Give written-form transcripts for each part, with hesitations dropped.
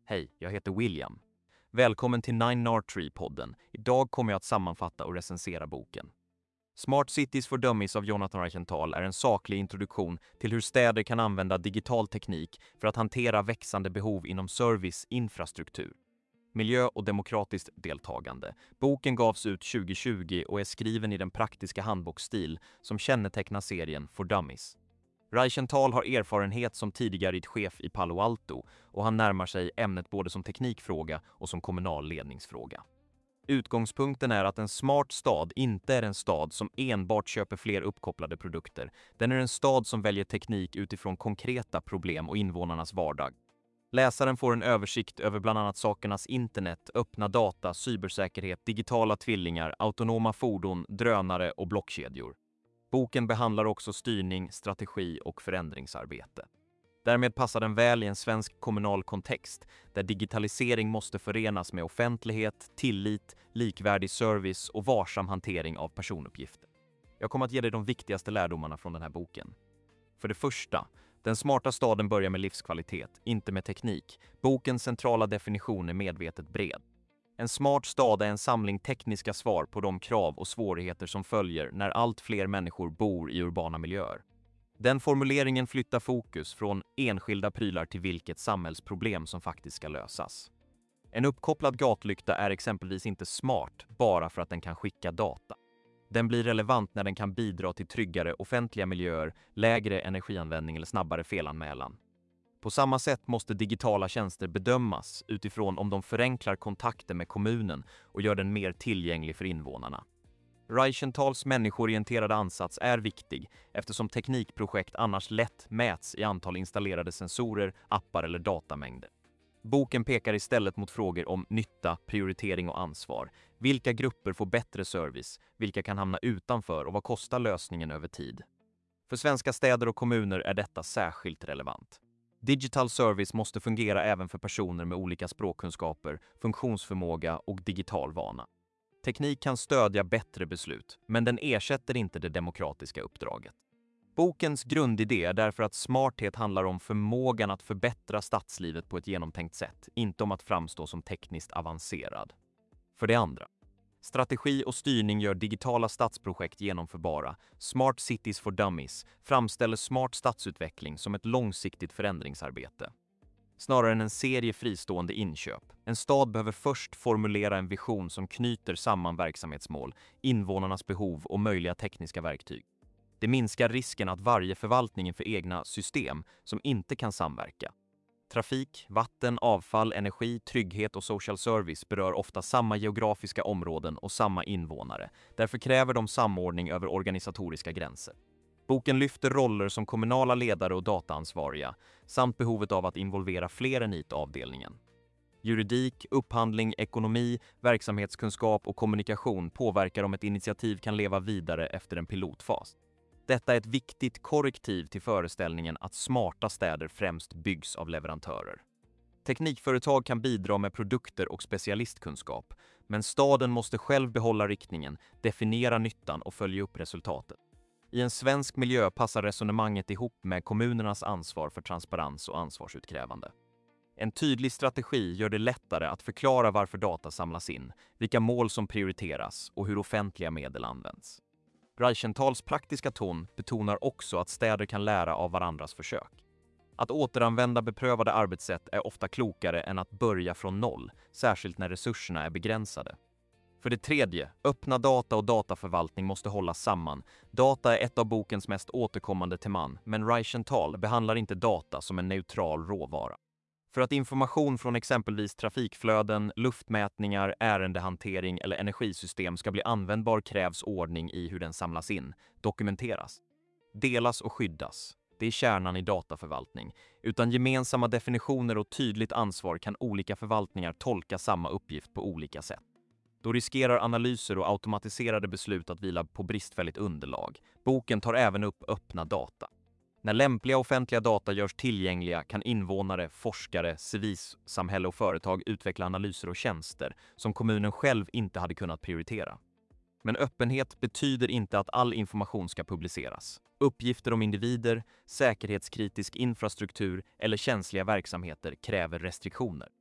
Hej, jag heter William. Välkommen till Nine Tree-podden. Idag kommer jag att sammanfatta och recensera boken. Smart Cities for Dummies av Jonathan Reichenthal är en saklig introduktion till hur städer kan använda digital teknik för att hantera växande behov inom service, infrastruktur, miljö och demokratiskt deltagande. Boken gavs ut 2020 och är skriven i den praktiska handboksstil som kännetecknar serien For Dummies. Reichenthal har erfarenhet som tidigare chef i Palo Alto och han närmar sig ämnet både som teknikfråga och som kommunal ledningsfråga. Utgångspunkten är att en smart stad inte är en stad som enbart köper fler uppkopplade produkter. Den är en stad som väljer teknik utifrån konkreta problem och invånarnas vardag. Läsaren får en översikt över bland annat sakernas internet, öppna data, cybersäkerhet, digitala tvillingar, autonoma fordon, drönare och blockkedjor. Boken behandlar också styrning, strategi och förändringsarbete. Därmed passar den väl i en svensk kommunal kontext där digitalisering måste förenas med offentlighet, tillit, likvärdig service och varsam hantering av personuppgifter. Jag kommer att ge dig de viktigaste lärdomarna från den här boken. För det första, den smarta staden börjar med livskvalitet, inte med teknik. Bokens centrala definition är medvetet bred. En smart stad är en samling tekniska svar på de krav och svårigheter som följer när allt fler människor bor i urbana miljöer. Den formuleringen flyttar fokus från enskilda prylar till vilket samhällsproblem som faktiskt ska lösas. En uppkopplad gatlykta är exempelvis inte smart bara för att den kan skicka data. Den blir relevant när den kan bidra till tryggare offentliga miljöer, lägre energianvändning eller snabbare felanmälan. På samma sätt måste digitala tjänster bedömas utifrån om de förenklar kontakten med kommunen och gör den mer tillgänglig för invånarna. Reichenthals människoorienterade ansats är viktig eftersom teknikprojekt annars lätt mäts i antal installerade sensorer, appar eller datamängder. Boken pekar istället mot frågor om nytta, prioritering och ansvar. Vilka grupper får bättre service, vilka kan hamna utanför och vad kostar lösningen över tid? För svenska städer och kommuner är detta särskilt relevant. Digital service måste fungera även för personer med olika språkkunskaper, funktionsförmåga och digital vana. Teknik kan stödja bättre beslut, men den ersätter inte det demokratiska uppdraget. Bokens grundidé är därför att smarthet handlar om förmågan att förbättra stadslivet på ett genomtänkt sätt, inte om att framstå som tekniskt avancerad. För det andra, strategi och styrning gör digitala stadsprojekt genomförbara. Smart Cities for Dummies framställer smart stadsutveckling som ett långsiktigt förändringsarbete, snarare än en serie fristående inköp. En stad behöver först formulera en vision som knyter samman verksamhetsmål, invånarnas behov och möjliga tekniska verktyg. Det minskar risken att varje förvaltning inför egna system som inte kan samverka. Trafik, vatten, avfall, energi, trygghet och social service berör ofta samma geografiska områden och samma invånare. Därför kräver de samordning över organisatoriska gränser. Boken lyfter roller som kommunala ledare och dataansvariga samt behovet av att involvera fler än IT-avdelningen. Juridik, upphandling, ekonomi, verksamhetskunskap och kommunikation påverkar om ett initiativ kan leva vidare efter en pilotfas. Detta är ett viktigt korrektiv till föreställningen att smarta städer främst byggs av leverantörer. Teknikföretag kan bidra med produkter och specialistkunskap, men staden måste själv behålla riktningen, definiera nyttan och följa upp resultatet. I en svensk miljö passar resonemanget ihop med kommunernas ansvar för transparens och ansvarsutkrävande. En tydlig strategi gör det lättare att förklara varför data samlas in, vilka mål som prioriteras och hur offentliga medel används. Reichenthals praktiska ton betonar också att städer kan lära av varandras försök. Att återanvända beprövade arbetssätt är ofta klokare än att börja från noll, särskilt när resurserna är begränsade. För det tredje, öppna data och dataförvaltning måste hållas samman. Data är ett av bokens mest återkommande teman, men Reichenthal behandlar inte data som en neutral råvara. För att information från exempelvis trafikflöden, luftmätningar, ärendehantering eller energisystem ska bli användbar krävs ordning i hur den samlas in, dokumenteras, delas och skyddas. Det är kärnan i dataförvaltning. Utan gemensamma definitioner och tydligt ansvar kan olika förvaltningar tolka samma uppgift på olika sätt. Då riskerar analyser och automatiserade beslut att vila på bristfälligt underlag. Boken tar även upp öppna data. När lämpliga offentliga data görs tillgängliga kan invånare, forskare, civilsamhälle och företag utveckla analyser och tjänster som kommunen själv inte hade kunnat prioritera. Men öppenhet betyder inte att all information ska publiceras. Uppgifter om individer, säkerhetskritisk infrastruktur eller känsliga verksamheter kräver restriktioner.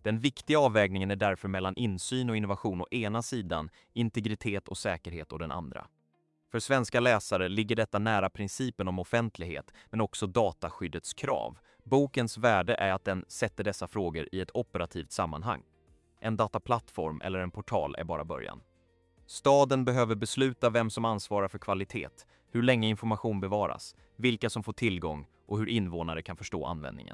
Den viktiga avvägningen är därför mellan insyn och innovation å ena sidan, integritet och säkerhet å den andra. För svenska läsare ligger detta nära principen om offentlighet, men också dataskyddets krav. Bokens värde är att den sätter dessa frågor i ett operativt sammanhang. En dataplattform eller en portal är bara början. Staden behöver besluta vem som ansvarar för kvalitet, hur länge information bevaras, vilka som får tillgång och hur invånare kan förstå användningen.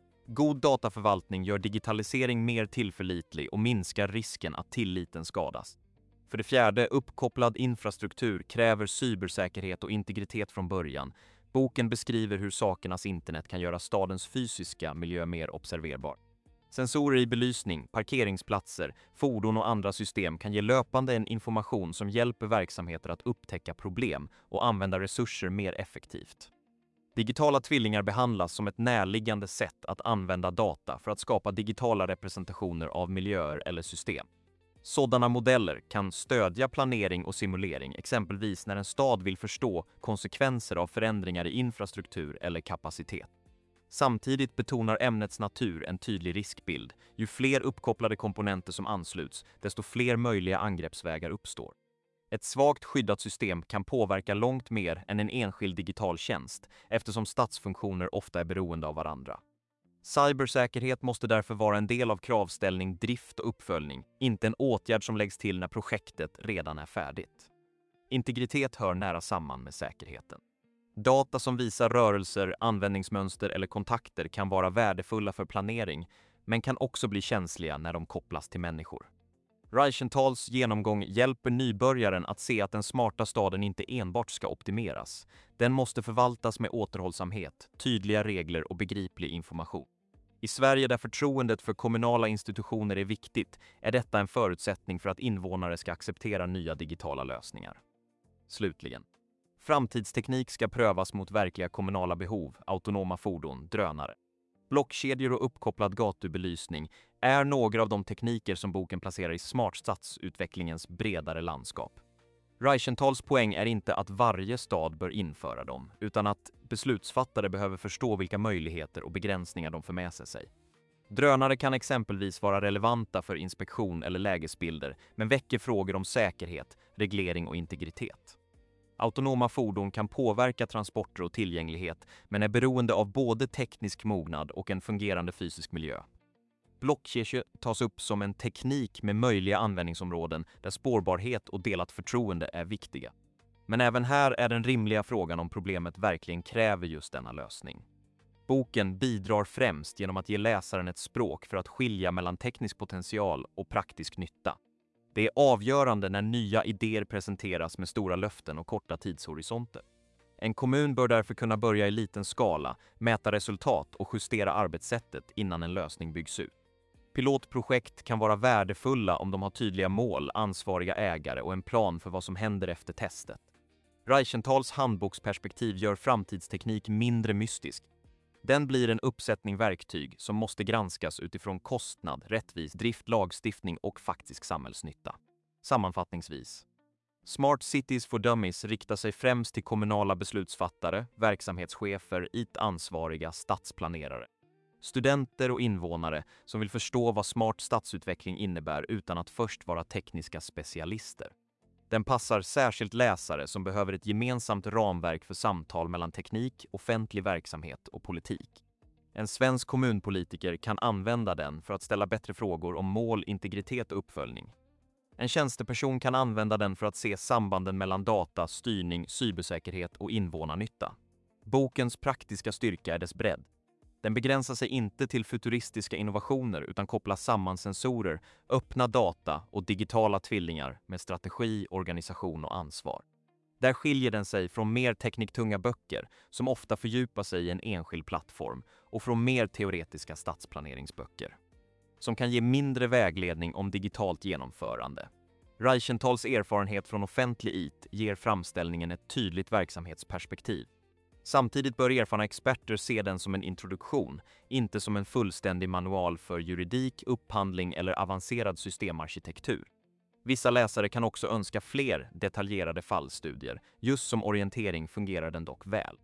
God dataförvaltning gör digitalisering mer tillförlitlig och minskar risken att tilliten skadas. För det fjärde, uppkopplad infrastruktur kräver cybersäkerhet och integritet från början. Boken beskriver hur sakernas internet kan göra stadens fysiska miljö mer observerbar. Sensorer i belysning, parkeringsplatser, fordon och andra system kan ge löpande en information som hjälper verksamheter att upptäcka problem och använda resurser mer effektivt. Digitala tvillingar behandlas som ett närliggande sätt att använda data för att skapa digitala representationer av miljöer eller system. Sådana modeller kan stödja planering och simulering, exempelvis när en stad vill förstå konsekvenser av förändringar i infrastruktur eller kapacitet. Samtidigt betonar ämnets natur en tydlig riskbild. Ju fler uppkopplade komponenter som ansluts, desto fler möjliga angreppsvägar uppstår. Ett svagt skyddat system kan påverka långt mer än en enskild digital tjänst, eftersom stadsfunktioner ofta är beroende av varandra. Cybersäkerhet måste därför vara en del av kravställning, drift och uppföljning, inte en åtgärd som läggs till när projektet redan är färdigt. Integritet hör nära samman med säkerheten. Data som visar rörelser, användningsmönster eller kontakter kan vara värdefulla för planering, men kan också bli känsliga när de kopplas till människor. Reichentals genomgång hjälper nybörjaren att se att den smarta staden inte enbart ska optimeras. Den måste förvaltas med återhållsamhet, tydliga regler och begriplig information. I Sverige, där förtroendet för kommunala institutioner är viktigt, är detta en förutsättning för att invånare ska acceptera nya digitala lösningar. Slutligen. Framtidsteknik ska prövas mot verkliga kommunala behov, autonoma fordon, drönare. Blockkedjor och uppkopplad gatubelysning är några av de tekniker som boken placerar i smartstadsutvecklingens bredare landskap. Reichentals poäng är inte att varje stad bör införa dem, utan att beslutsfattare behöver förstå vilka möjligheter och begränsningar de för med sig. Drönare kan exempelvis vara relevanta för inspektion eller lägesbilder, men väcker frågor om säkerhet, reglering och integritet. Autonoma fordon kan påverka transporter och tillgänglighet, men är beroende av både teknisk mognad och en fungerande fysisk miljö. Blockkedjor tas upp som en teknik med möjliga användningsområden där spårbarhet och delat förtroende är viktiga. Men även här är den rimliga frågan om problemet verkligen kräver just denna lösning. Boken bidrar främst genom att ge läsaren ett språk för att skilja mellan teknisk potential och praktisk nytta. Det är avgörande när nya idéer presenteras med stora löften och korta tidshorisonter. En kommun bör därför kunna börja i liten skala, mäta resultat och justera arbetssättet innan en lösning byggs ut. Pilotprojekt kan vara värdefulla om de har tydliga mål, ansvariga ägare och en plan för vad som händer efter testet. Reichentals handboksperspektiv gör framtidsteknik mindre mystisk. Den blir en uppsättning verktyg som måste granskas utifrån kostnad, rättvis drift, lagstiftning och faktisk samhällsnytta. Sammanfattningsvis. Smart Cities for Dummies riktar sig främst till kommunala beslutsfattare, verksamhetschefer, IT-ansvariga, stadsplanerare. Studenter och invånare som vill förstå vad smart stadsutveckling innebär utan att först vara tekniska specialister. Den passar särskilt läsare som behöver ett gemensamt ramverk för samtal mellan teknik, offentlig verksamhet och politik. En svensk kommunpolitiker kan använda den för att ställa bättre frågor om mål, integritet och uppföljning. En tjänsteperson kan använda den för att se sambanden mellan data, styrning, cybersäkerhet och invånarnytta. Bokens praktiska styrka är dess bredd. Den begränsar sig inte till futuristiska innovationer utan kopplar samman sensorer, öppna data och digitala tvillingar med strategi, organisation och ansvar. Där skiljer den sig från mer tekniktunga böcker som ofta fördjupar sig i en enskild plattform och från mer teoretiska stadsplaneringsböcker som kan ge mindre vägledning om digitalt genomförande. Reichentals erfarenhet från offentlig IT ger framställningen ett tydligt verksamhetsperspektiv. Samtidigt bör erfarna experter se den som en introduktion, inte som en fullständig manual för juridik, upphandling eller avancerad systemarkitektur. Vissa läsare kan också önska fler detaljerade fallstudier, just som orientering fungerar den dock väl.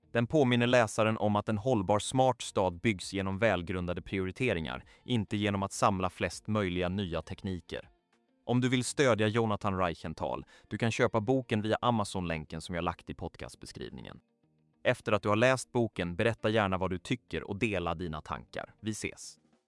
Den påminner läsaren om att en hållbar smart stad byggs genom välgrundade prioriteringar, inte genom att samla flest möjliga nya tekniker. Om du vill stödja Jonathan Reichenthal, du kan köpa boken via Amazon-länken som jag lagt i podcastbeskrivningen. Efter att du har läst boken, berätta gärna vad du tycker och dela dina tankar. Vi ses!